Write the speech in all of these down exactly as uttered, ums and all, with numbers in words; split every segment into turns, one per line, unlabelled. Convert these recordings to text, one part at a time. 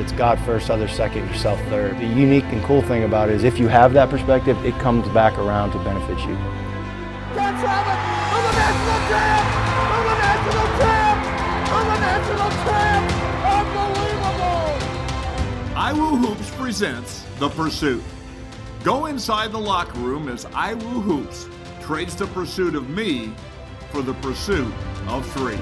It's God first, others second, yourself third. The unique and cool thing about it is if you have that perspective, it comes back around to benefit you.
That's Travis! I'm the national champ! I'm the national champ! I'm the national champ! Unbelievable!
iWoo Hoops presents The Pursuit. Go inside the locker room as iWoo Hoops trades the pursuit of me for the pursuit of three.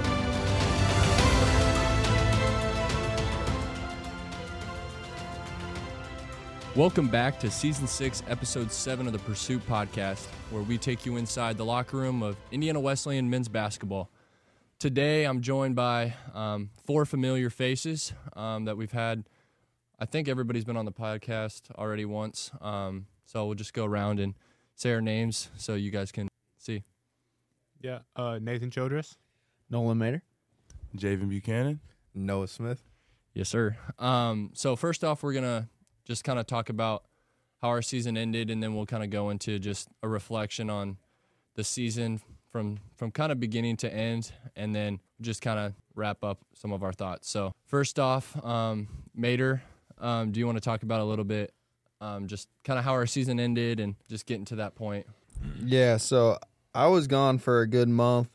Welcome back to Season six, Episode seven of the Pursuit Podcast, where we take you inside the locker room of Indiana Wesleyan men's basketball. Today, I'm joined by um, four familiar faces um, that we've had. I think everybody's been on the podcast already once, um, so we'll just go around and say our names so you guys can see.
Yeah, uh, Nathan Childress.
Nolan Mater.
Javen Buchanan.
Noah Smith.
Yes, sir. Um, so first off, we're going to just kind of talk about how our season ended, and then we'll kind of go into just a reflection on the season from from kind of beginning to end, and then just kind of wrap up some of our thoughts. So first off, um, Mater, um, do you want to talk about a little bit um, just kind of how our season ended and just getting to that point?
Yeah, so I was gone for a good month,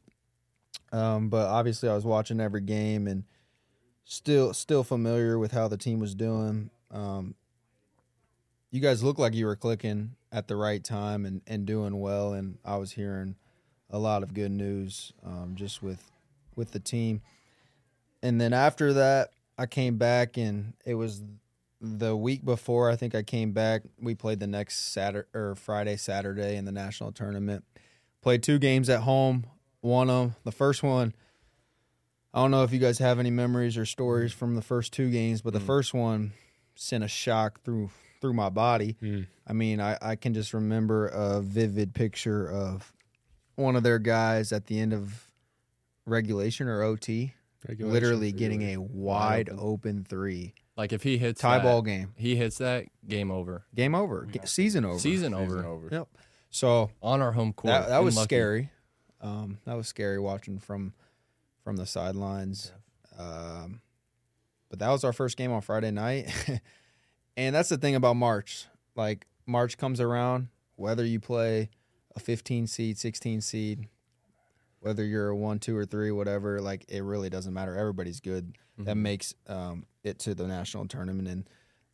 um, but obviously I was watching every game and still still familiar with how the team was doing. Um, You guys look like you were clicking at the right time and, and doing well, and I was hearing a lot of good news um, just with with the team. And then after that, I came back, and it was the week before I think I came back. We played the next Saturday or Friday, Saturday in the national tournament. Played two games at home, won them. The first one, I don't know if you guys have any memories or stories from the first two games, but the mm. first one sent a shock through – through my body. Mm. I mean, I, I can just remember a vivid picture of one of their guys at the end of regulation or O T, regulation, literally getting a wide open. open three.
Like if he hits
tie
that,
ball game,
he hits that, game over.
Game over. Yeah. Season over.
Season over.
Season over.
Yep. So
on our home court.
That, that was
lucky.
scary. Um, that was scary watching from from the sidelines. Yeah. Um, but that was our first game on Friday night. And that's the thing about March. Like, March comes around, whether you play a fifteen seed, sixteen seed, whether you're a one, two, or three, whatever, like, it really doesn't matter. Everybody's good. Mm-hmm. That makes um, it to the national tournament. And,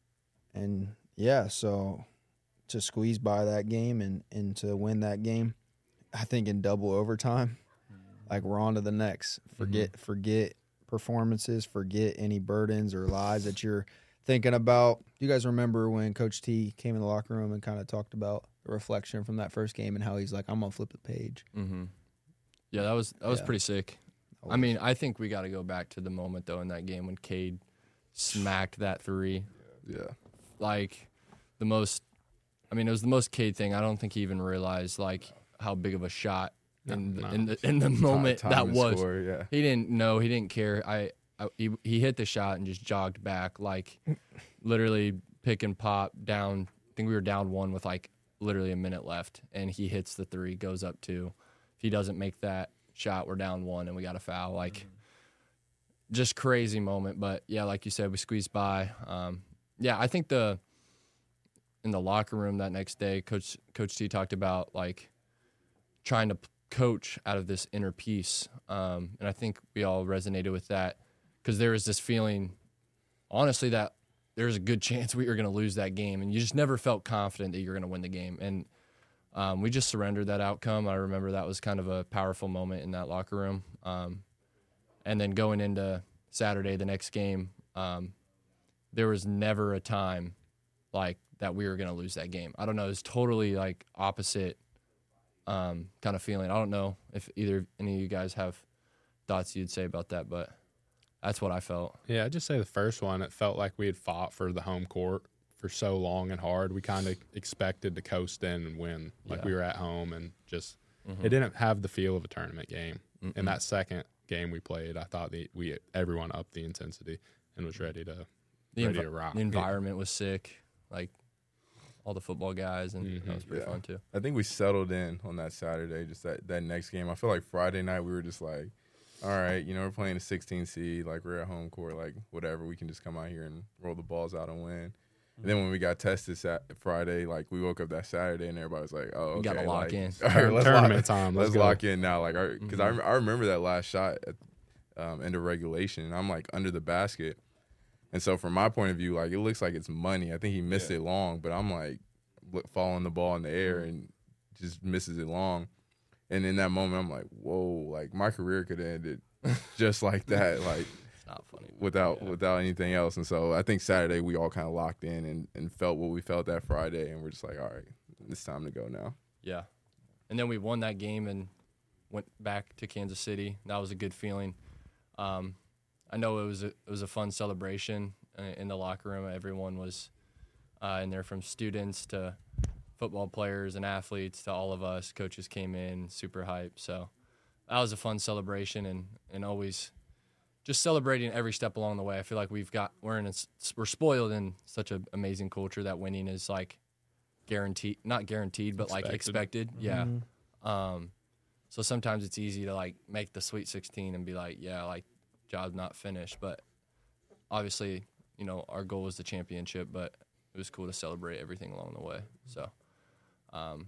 and yeah, so to squeeze by that game and, and to win that game, I think in double overtime, like, we're on to the next. Forget, mm-hmm. forget performances, forget any burdens or lies that you're – thinking about. Do you guys remember when Coach T came in the locker room and kind of talked about the reflection from that first game and how he's like, I'm going to flip the page?
Mm-hmm. Yeah, that was that was yeah. pretty sick. Was. I mean, I think we got to go back to the moment, though, in that game when Cade smacked that three.
Yeah.
Like, the most – I mean, it was the most Cade thing. I don't think he even realized, like, how big of a shot in, no, the, in, the, in the moment time, time that was.
Score, yeah.
He didn't know. He didn't care. I – I, he he hit the shot and just jogged back, like literally pick and pop down. I think we were down one with like literally a minute left, and he hits the three, goes up two. If he doesn't make that shot, we're down one, and we got a foul. Like, mm-hmm. just crazy moment. But yeah, like you said, we squeezed by. Um, yeah, I think the in the locker room that next day, Coach Coach T talked about like trying to coach out of this inner peace, um, and I think we all resonated with that. Because there was this feeling, honestly, that there's a good chance we were going to lose that game, and you just never felt confident that you're going to win the game. And um, we just surrendered that outcome. I remember that was kind of a powerful moment in that locker room. Um, and then going into Saturday, the next game, um, there was never a time like that we were going to lose that game. I don't know. It was totally like opposite um, kind of feeling. I don't know if either any of you guys have thoughts you'd say about that, but that's what I felt.
Yeah, I'd just say the first one, it felt like we had fought for the home court for so long and hard. We kind of expected to coast in and win, like yeah. we were at home, and just mm-hmm. it didn't have the feel of a tournament game. Mm-mm. In that second game we played, I thought the, we everyone upped the intensity and was ready to
the
ready
env-
to rock.
The environment was sick, like all the football guys, and
mm-hmm.
that was pretty
yeah.
fun too.
I think we settled in on that Saturday, just that, that next game. I feel like Friday night we were just like, all right, you know, we're playing a sixteen seed, like we're at home court, like whatever, we can just come out here and roll the balls out and win. And then when we got tested sat- Friday, like we woke up that Saturday and everybody was like, "Oh, okay,
You gotta lock
like,
in.
All right, let's
Tournament
lock,
time,
Let's,
let's go.
lock in now." Like, because
Mhm.
I I remember that last shot at um, end of regulation, and I'm like under the basket, and so from my point of view, like it looks like it's money. I think he missed
Yeah.
it long, but I'm like look- following the ball in the air and just misses it long. And in that moment, I'm like, "Whoa!" Like my career could have ended just like that. Like.
It's not funny. but
without
yeah.
without anything else. And so I think Saturday we all kind of locked in and, and felt what we felt that Friday, and we're just like, all right, it's time to go now.
Yeah. And then we won that game and went back to Kansas City. That was a good feeling. Um, I know it was a, it was a fun celebration uh, in the locker room. Everyone was uh, in there, from students to football players and athletes to all of us. Coaches came in, super hype. So that was a fun celebration, and, and always – just celebrating every step along the way. I feel like we've got we're in a, we're spoiled in such an amazing culture that winning is like guaranteed, not guaranteed, but like
Expected.
expected. Yeah. Um, so sometimes it's easy to like make the Sweet sixteen and be like, yeah, like job's not finished. But obviously, you know, our goal was the championship, but it was cool to celebrate everything along the way. So, um,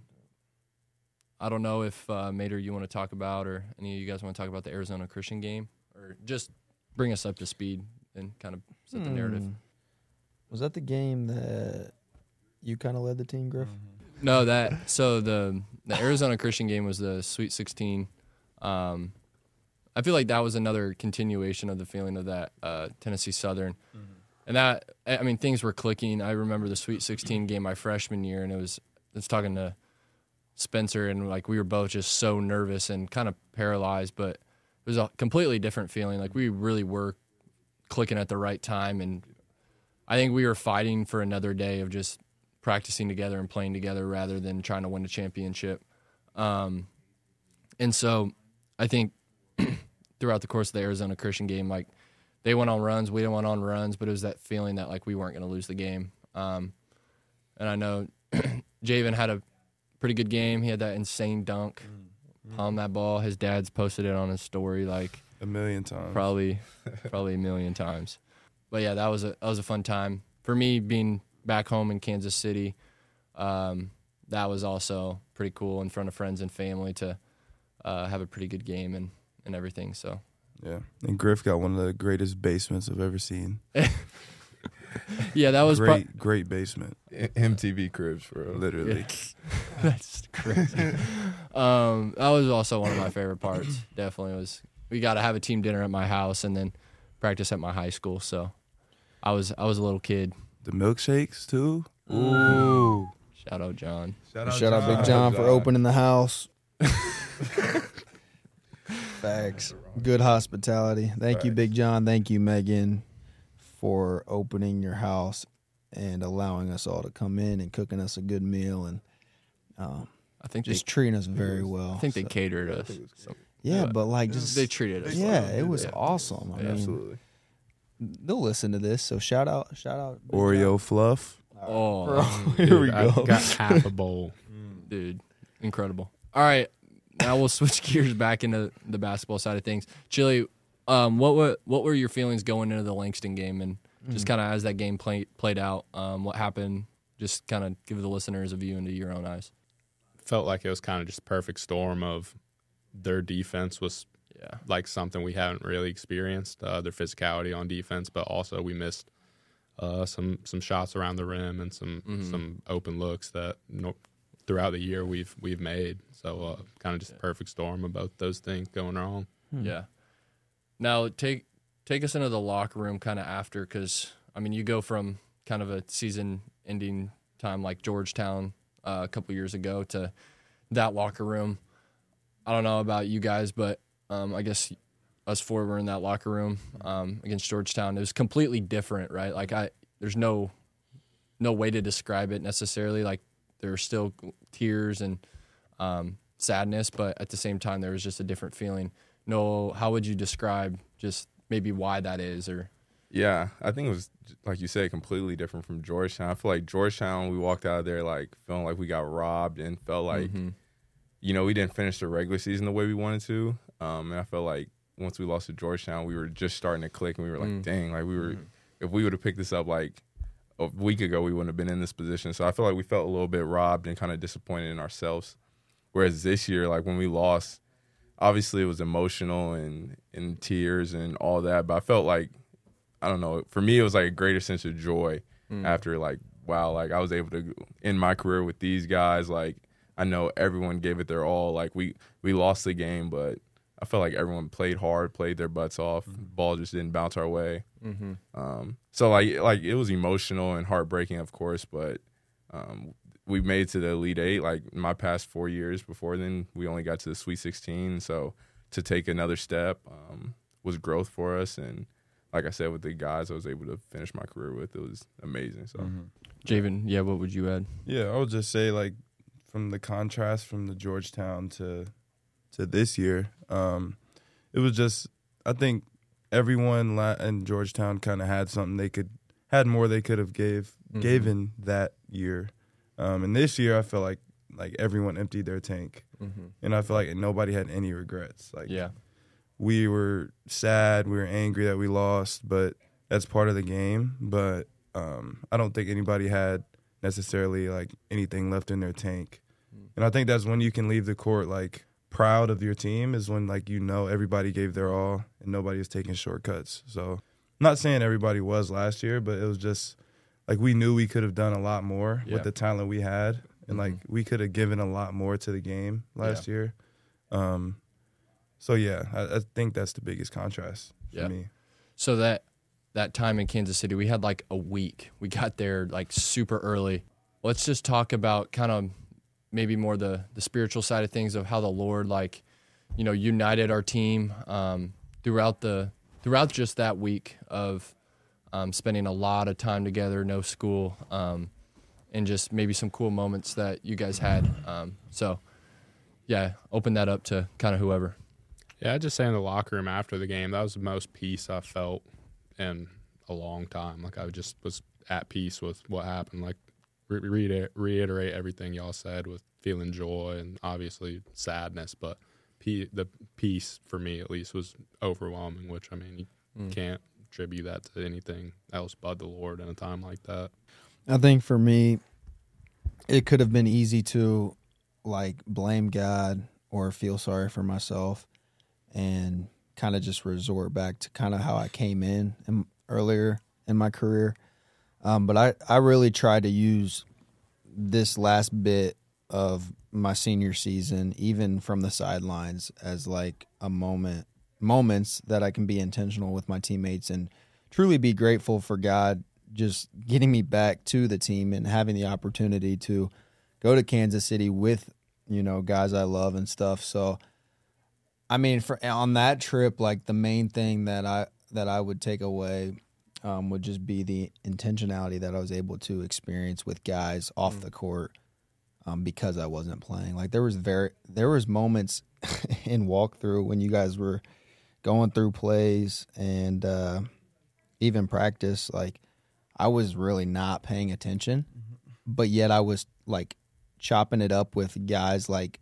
I don't know if uh, Mater, you want to talk about, or any of you guys want to talk about the Arizona Christian game, or just bring us up to speed and kind of set the narrative.
Hmm. Was that the game that you kind of led the team, Griff?
No, that so the the Arizona Christian game was the Sweet sixteen. Um, I feel like that was another continuation of the feeling of that uh, Tennessee Southern, and that I mean things were clicking. I remember the Sweet sixteen game my freshman year, and it was I was talking to Spencer, and like we were both just so nervous and kind of paralyzed, but it was a completely different feeling. Like we really were clicking at the right time, and I think we were fighting for another day of just practicing together and playing together rather than trying to win a championship. Um, and so I think throughout the course of the Arizona Christian game, like they went on runs, we went on runs, but it was that feeling that like we weren't going to lose the game. Um, and I know Javen had a pretty good game. He had that insane dunk. On that ball, his dad's posted it on his story like
A million times.
probably, probably a million times. But yeah, that was a that was a fun time for me being back home in Kansas City. Um, that was also pretty cool in front of friends and family to uh, have a pretty good game and, and everything. So
Yeah. And Griff got one of the greatest basements I've ever seen.
yeah, that was pro-
Great, great basement.
M T V cribs, bro.
Literally.
That's crazy. um, that was also one of my favorite parts. Definitely was. We got to have a team dinner at my house and then practice at my high school. So I was I was a little kid.
The milkshakes, too. Ooh.
Shout out John.
Shout
Shout out Big John for opening the house. Facts. Good hospitality. Thank you, Big John. Thank you, Megan, for opening your house and allowing us all to come in and cooking us a good meal and um,
I think
just
they,
treating us very well.
I think they
So-
catered us. So,
Yeah,
but
but like just
they treated us.
yeah,
well.
it was
Yeah.
awesome. I mean,
Absolutely.
they'll listen to this. So shout out, shout out, Big
Oreo fluff.
Oh,
John. Here
Dude,
we
I
go.
got half a bowl.
dude, incredible. All right, now we'll switch gears back into the basketball side of things. Chili, um, what were what were your feelings going into the Langston game, and just kind of as that game played played out, um, what happened? Just kind of give the listeners a view into your own eyes.
Felt like it was kind of just a perfect storm of their defense was
Yeah,
like something we haven't really experienced, uh, their physicality on defense, but also we missed uh, some some shots around the rim and some
Mhm.
some open looks that no, throughout the year we've we've made. So uh, kind of just a perfect storm of both those things going wrong.
yeah. Now take take us into the locker room kind of after, because I mean you go from kind of a season-ending time like Georgetown uh, a couple years ago to that locker room. I don't know about you guys, but um, I guess us four were in that locker room um, against Georgetown. It was completely different, right? Like I, there's no, no way to describe it necessarily. Like there were still tears and um, sadness, but at the same time, there was just a different feeling. No, how would you describe just maybe why that is, or?
Yeah, I think it was, like you said, completely different from Georgetown. I feel like Georgetown, we walked out of there like feeling like we got robbed and felt like,
Mhm.
you know, we didn't finish the regular season the way we wanted to. Um, and I felt like
once we lost to Georgetown, we were just starting to click, and we were like,
Mm.
dang, like we were,
Mm.
if we would have picked this up like a week ago, we wouldn't have been in this position. So I feel like we felt a little bit robbed and kind of disappointed in ourselves. Whereas this year, like when we lost, obviously it was emotional and and tears and all that, but I felt like, I don't know, for me it was like a greater sense of joy
Mm.
after like, wow, like I was able to end my career with these guys. Like I know everyone gave it their all. Like we we lost the game, but I felt like everyone played hard, played their butts off.
Mm-hmm.
Ball just didn't bounce our way.
Mm-hmm.
Um, so like like it was emotional and heartbreaking, of course, but um, we made it to the Elite Eight. Like my past four years before then, we only got to the Sweet sixteen. So to take another step um, was growth for us. And like I said, with the guys I was able to finish my career with, it was amazing. So,
Mm-hmm.
Javen, yeah, what would you add?
Yeah, I would just say like from the contrast from the Georgetown to to this year, um, it was just I think everyone la- in Georgetown kind of had something they could had more they could have gave
Mhm.
given that year, um, and this year I feel like like everyone emptied their tank,
Mm-hmm.
and I feel like nobody had any regrets. Like
Yeah.
we were sad, we were angry that we lost, but that's part of the game. But um, I don't think anybody had necessarily like anything left in their tank. And I think that's when you can leave the court like proud of your team, is when like you know everybody gave their all and nobody is taking shortcuts. So I'm not saying everybody was last year, but it was just like we knew we could have done a lot more
Yeah.
with the talent we had, and like
Mhm.
we could have given a lot more to the game last year. Um, so yeah, I, I think that's the biggest contrast for
Yeah.
me.
So that that time in Kansas City, we had like a week. We got there like super early. Let's just talk about kind of maybe more the the spiritual side of things, of how the Lord like, you know, united our team um, throughout the throughout just that week of um, spending a lot of time together, no school, um, and just maybe some cool moments that you guys had. Um, so yeah, open that up to kind of whoever.
Yeah, I'd just say in the locker room after the game, that was the most peace I felt in a long time. Like I just was at peace with what happened. Like re- re- reiterate everything y'all said, with feeling joy and obviously sadness, but pe- the peace for me at least was overwhelming, which I mean, you
Mm.
can't attribute that to anything else but the Lord in a time like that.
I think for me, it could have been easy to like blame God or feel sorry for myself and kind of just resort back to kind of how I came in, in earlier in my career. Um, but I, I really tried to use this last bit of my senior season, even from the sidelines, as like a moment, moments that I can be intentional with my teammates and truly be grateful for God just getting me back to the team and having the opportunity to go to Kansas City with, you know, guys I love and stuff. So, I mean, for on that trip, like the main thing that I that I would take away um, would just be the intentionality that I was able to experience with guys off mm. the court um, because I wasn't playing. Like there was very there was moments in walkthrough when you guys were going through plays and uh, even practice, like I was really not paying attention, mm-hmm. but yet I was like chopping it up with guys like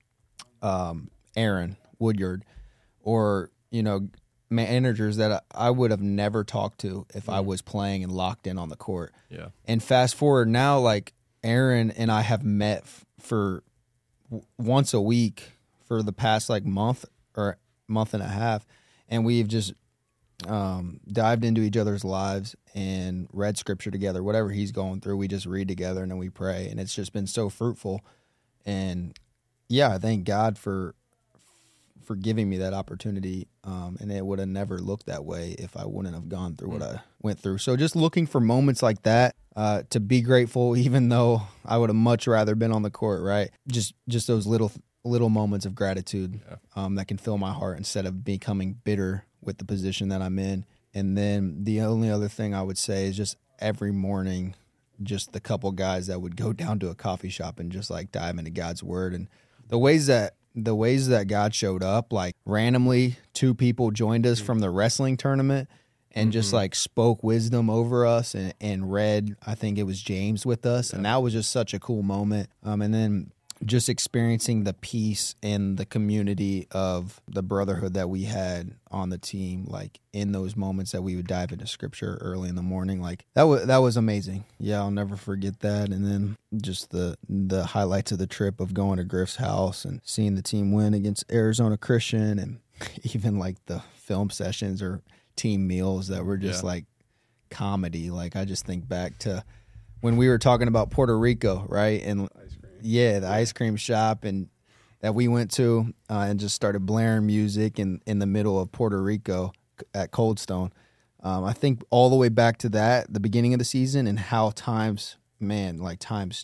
um, Aaron Woodyard or, you know, managers that I would have never talked to if mm-hmm. I was playing and locked in on the court.
Yeah.
And fast forward now, like Aaron and I have met f- for w- once a week for the past like month or month and a half, and we've just um, dived into each other's lives and read scripture together. Whatever he's going through, we just read together and then we pray, and it's just been so fruitful. And yeah, I thank God for for giving me that opportunity, um, and it would have never looked that way if I wouldn't have gone through what I went through. So just looking for moments like that uh, to be grateful, even though I would have much rather been on the court, right? Just just those little little moments of gratitude
yeah.
um, that can fill my heart instead of becoming bitter with the position that I'm in. And then the only other thing I would say is just every morning, just the couple guys that would go down to a coffee shop and just like dive into God's word and the ways that the ways that God showed up. Like randomly, two people joined us from the wrestling tournament and mm-hmm. just like spoke wisdom over us and, and read, I think it was James with us. Yeah. And that was just such a cool moment. Um, and then just experiencing the peace and the community of the brotherhood that we had on the team, like in those moments that we would dive into scripture early in the morning, like that was that was amazing. Yeah, I'll never forget that. And then just the the highlights of the trip of going to Griff's house and seeing the team win against Arizona Christian, and even like the film sessions or team meals that were just
Yeah.
like comedy. Like I just think back to when we were talking about Puerto Rico, right? And yeah, the ice cream shop and that we went to uh, and just started blaring music in, in the middle of Puerto Rico at Cold Stone. Um, I think all the way back to that, the beginning of the season, and how times, man, like times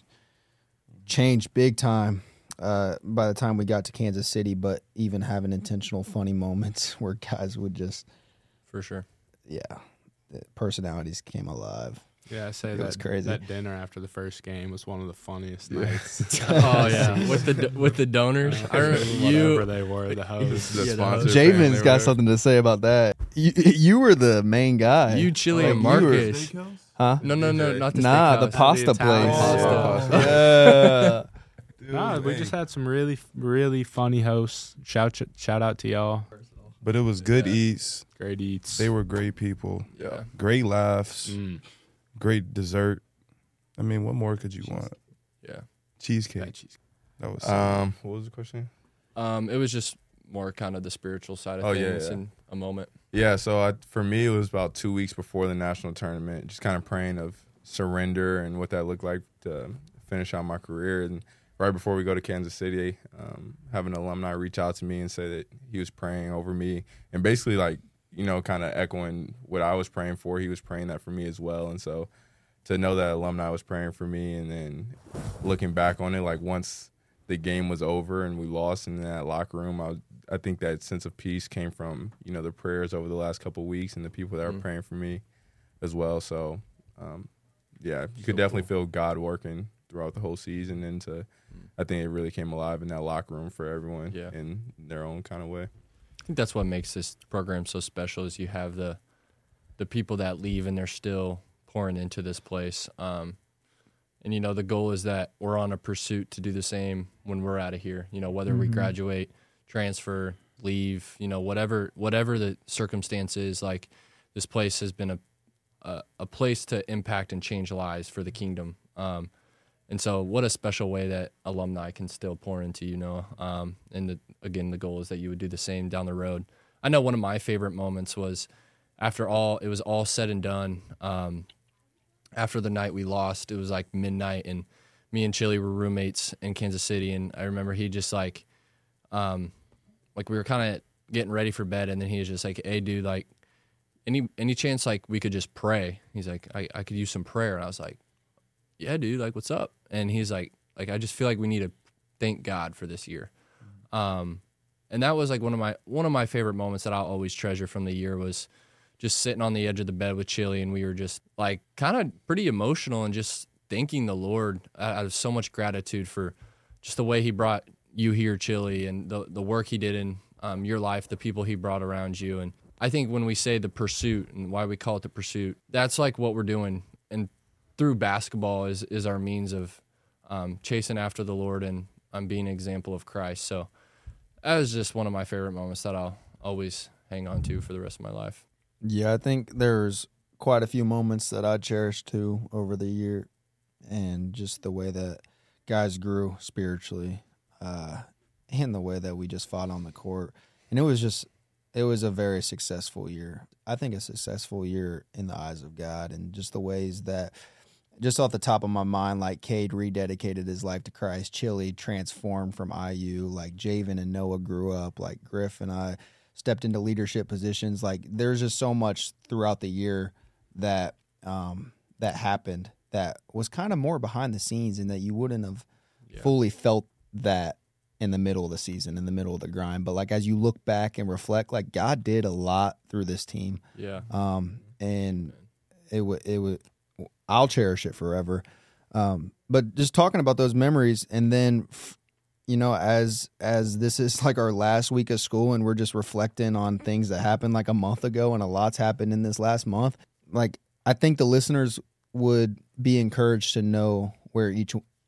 changed big time uh, by the time we got to Kansas City, but even having intentional funny moments where guys would just,
For sure.
yeah, the personalities came alive.
Yeah, I say
It
that
was crazy.
that dinner after the first game was one of the funniest nights.
Oh yeah, with the with the donors. I remember
Whatever
you.
they were, the hosts.
The
Yeah, the
sponsor
host.
family
Javen's
or
got
whatever.
something to say about that. You, you were the main guy.
You, Chili,
Like,
and
you were-
Marcus.
Huh?
No, no, no,
D J.
not the
Nah, the
steakhouse.
pasta
The
place.
Italian
pasta.
Yeah.
Nah, we just had some really, really funny hosts. Shout, shout out to y'all.
But it was good eats.
Great eats.
They were great people.
Yeah.
Great laughs.
Mm.
Great dessert. I mean, what more could you want?
Yeah.
Cheesecake.
That cheese.
That was
Um, what was the question?
Um, it was just more kind of the spiritual side of
Oh, yeah,
things
yeah.
in a moment.
Yeah, so I, for me, it was about two weeks before the national tournament, just kind of praying of surrender and what that looked like to finish out my career. And right before we go to Kansas City, um, having an alumni reach out to me and say that he was praying over me and basically like, you know, kind of echoing what I was praying for. He was praying that for me as well. And so to know that alumni was praying for me, and then looking back on it, like once the game was over and we lost in that locker room, I, I think that sense of peace came from, you know, the prayers over the last couple of weeks and the people that
Mhm.
were praying for me as well. So, um, yeah, you
So
could definitely
cool.
feel God working throughout the whole season. And to, I think it really came alive in that locker room for everyone
Yeah.
in their own kind of way.
I think that's what makes this program so special is you have the the people that leave and they're still pouring into this place. Um, and, you know, the goal is that we're on a pursuit to do the same when we're out of here, you know, whether we graduate, transfer, leave, you know, whatever whatever the circumstance is, like this place has been a, a, a place to impact and change lives for the kingdom. Um, and so what a special way that alumni can still pour into, you know, um, and the, again, the goal is that you would do the same down the road. I know one of my favorite moments was after all, it was all said and done. Um, after the night we lost, it was like midnight, and me and Chili were roommates in Kansas City. And I remember he just like, um, like we were kind of getting ready for bed, and then he was just like, "Hey, dude, like, any any chance like we could just pray?" He's like, "I, I could use some prayer," and I was like, "Yeah, dude, like, what's up?" And he's like, "Like, I just feel like we need to thank God for this year." Um, and that was like one of my one of my favorite moments that I'll always treasure from the year was just sitting on the edge of the bed with Chili, and we were just like kind of pretty emotional and just thanking the Lord out of so much gratitude for just the way He brought you here, Chili, and the the work He did in um, your life, the people He brought around you. And I think when we say the pursuit and why we call it the pursuit, that's like what we're doing. And through basketball is is our means of um, chasing after the Lord and um, being an example of Christ. So that was just one of my favorite moments that I'll always hang on to for the rest of my life.
Yeah, I think there's quite a few moments that I cherish too over the year, and just the way that guys grew spiritually, uh, and the way that we just fought on the court. And it was just, it was a very successful year. I think a successful year in the eyes of God, and just the ways that, just off the top of my mind, like Cade rededicated his life to Christ, Chili transformed from I U, like Javen and Noah grew up, like Griff and I stepped into leadership positions. Like there's just so much throughout the year that um, that happened that was kind of more behind the scenes, and that you wouldn't have
Yeah.
fully felt that in the middle of the season, in the middle of the grind. But like as you look back and reflect, like God did a lot through this team,
Yeah.
um, and it would it would I'll cherish it forever. Um, but just talking about those memories, and then f- you know, as as this is like our last week of school, and we're just reflecting on things that happened like a month ago, and a lot's happened in this last month. Like I think the listeners would be encouraged to know where each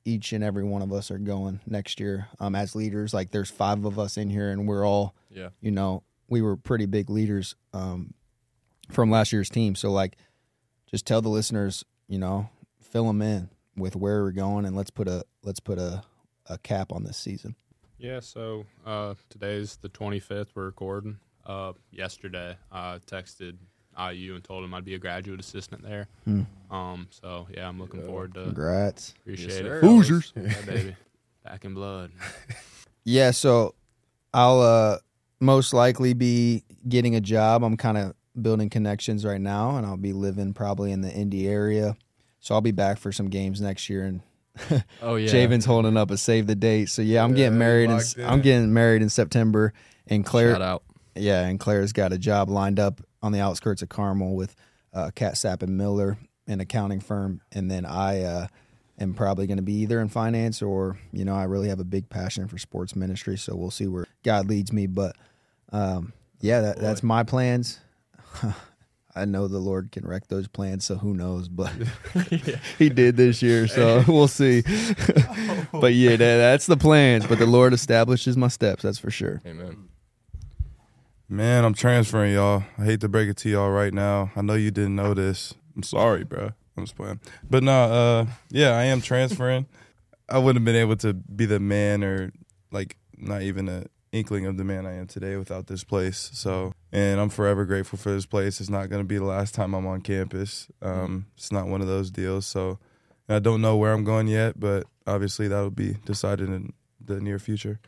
each and every one of us are going next year um, as leaders. Like there's five of us in here, and we're all,
yeah.
you know, we were pretty big leaders um, from last year's team. So like, just tell the listeners, you know, fill them in with where we're going, and let's put a let's put a, a cap on this season.
Yeah. So uh, today's the twenty-fifth. We're recording. Uh, yesterday, I texted I U and told him I'd be a graduate assistant there.
Hmm.
Um. So yeah, I'm looking forward to.
Congrats.
Appreciate
Yes,
it.
sir.
Hoosiers.
Yeah, baby. Back in blood.
Yeah, so I'll uh, most likely be getting a job. I'm kind of building connections right now, and I'll be living probably in the Indy area. So I'll be back for some games next year. And
Oh yeah.
Javen's holding up a save the date. So yeah, I'm
Yeah,
getting married. In,
locked in.
I'm getting married in September, and Claire.
Shout out.
Yeah, and Claire's got a job lined up on the outskirts of Carmel with uh, Cat Sapp and Miller, an accounting firm, and then I uh, am probably going to be either in finance or, you know, I really have a big passion for sports ministry, so we'll see where God leads me. But um, yeah, that, that's my plans. I know the Lord can wreck those plans, so who knows? But He did this year, so we'll see. But yeah, that, that's the plans. But the Lord establishes my steps, that's for sure.
Amen.
Man, I'm transferring, y'all. I hate to break it to y'all right now. I know you didn't know this. I'm sorry, bro. I'm just playing. But no, uh, yeah, I am transferring. I wouldn't have been able to be the man or, like, not even an inkling of the man I am today without this place. So, and I'm forever grateful for this place. It's not going to be the last time I'm on campus. Um, it's not one of those deals. So, and I don't know where I'm going yet, but obviously that'll be decided in the near future.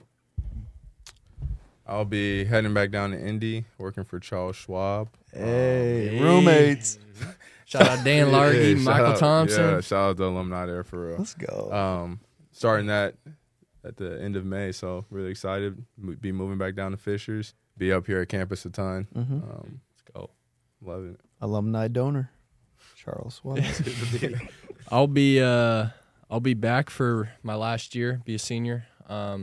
I'll be heading back down to Indy, working for Charles Schwab.
Hey,
Hey.
roommates.
Shout out Dan Largy,
Yeah, shout
Michael
out-
Thompson.
Yeah, shout out to alumni there for real.
Let's go.
Um, starting that at the end of May, so really excited. Mo- Be moving back down to Fishers. Be up here at campus a ton.
Mhm.
Um,
Let's go.
loving it.
Alumni donor, Charles Schwab.
I'll be uh I'll be back for my last year, be a senior. Um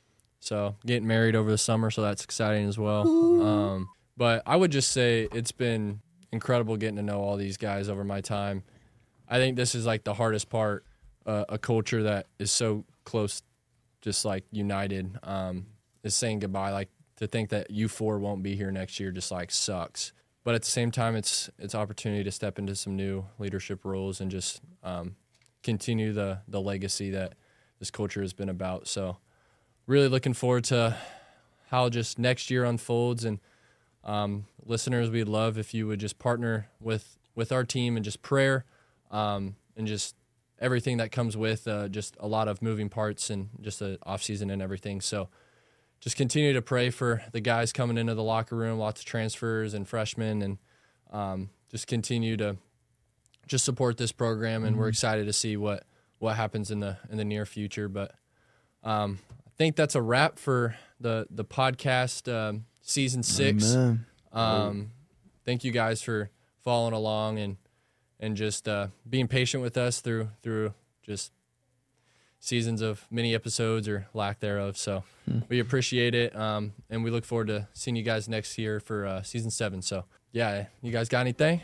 so getting married over the summer, so that's exciting as well. Um but I would just say it's been incredible getting to know all these guys over my time. I think this is like the hardest part, uh, a culture that is so close, just like united, um, is saying goodbye. Like to think that you four won't be here next year just like sucks. But at the same time, it's it's opportunity to step into some new leadership roles and just um, continue the the legacy that this culture has been about. So really looking forward to how just next year unfolds. And um, listeners, we'd love if you would just partner with, with our team and just prayer um, and just everything that comes with uh, just a lot of moving parts and just the off season and everything. So just continue to pray for the guys coming into the locker room, lots of transfers and freshmen, and um, just continue to just support this program. And we're excited to see what, what happens in the in the near future. But um, I think that's a wrap for the the podcast um, season six.
Amen.
Um, thank you guys for following along and and just uh, being patient with us through through just seasons of mini episodes or lack thereof. So we appreciate it, um, and we look forward to seeing you guys next year for uh, season seven. So yeah, you guys got anything?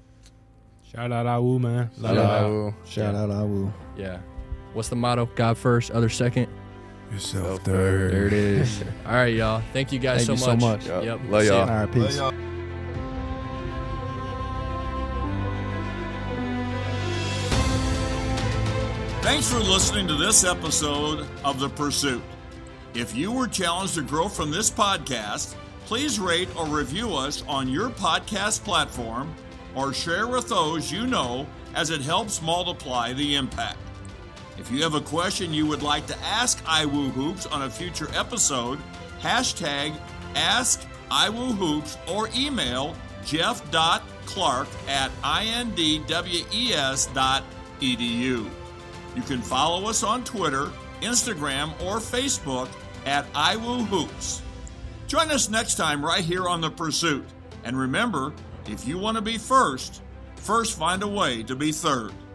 Shout out Awu, man. Love
Shout
it.
out.
Awu.
Shout out Awu.
Yeah. What's the motto? God first, other second.
Yourself third.
There it is. All right, y'all. Thank you guys
Thank
so
you so
much.
much.
Yep.
Yep.
Love
See ya.
y'all.
All right, peace.
Thanks for listening to this episode of The Pursuit. If you were challenged to grow from this podcast, please rate or review us on your podcast platform or share with those you know, as it helps multiply the impact. If you have a question you would like to ask iWooHoops on a future episode, hashtag AskIWooHoops or email jeff.clark at indwes dot edu. You can follow us on Twitter, Instagram, or Facebook at iWooHoops. Join us next time right here on The Pursuit. And remember, if you want to be first, first find a way to be third.